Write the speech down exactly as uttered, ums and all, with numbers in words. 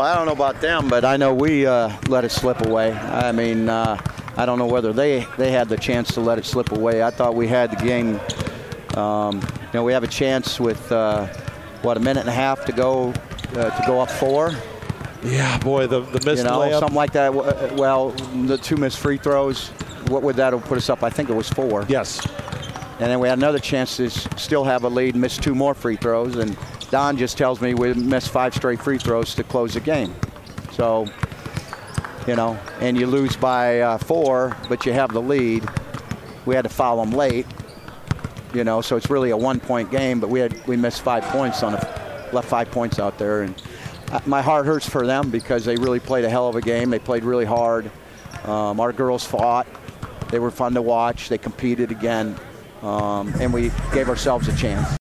Well, I don't know about them, but I know we uh, let it slip away. I mean, uh, I don't know whether they, they had the chance to let it slip away. I thought we had the game. Um, you know, we have a chance with, uh, what, a minute and a half to go uh, to go up four. Yeah, boy, the, the missed you know, layup. something like that. Well, the two missed free throws, what would that have put us up? I think it was four. Yes. And then we had another chance to still have a lead, miss two more free throws, and Don just tells me we missed five straight free throws to close the game. So, you know, and you lose by uh, four, but you have the lead. We had to foul them late, you know, so it's really a one-point game, but we had we missed five points on a, left five points out there, and my heart hurts for them because they really played a hell of a game. They played really hard. Um, our girls fought. They were fun to watch. They competed again, um, and we gave ourselves a chance.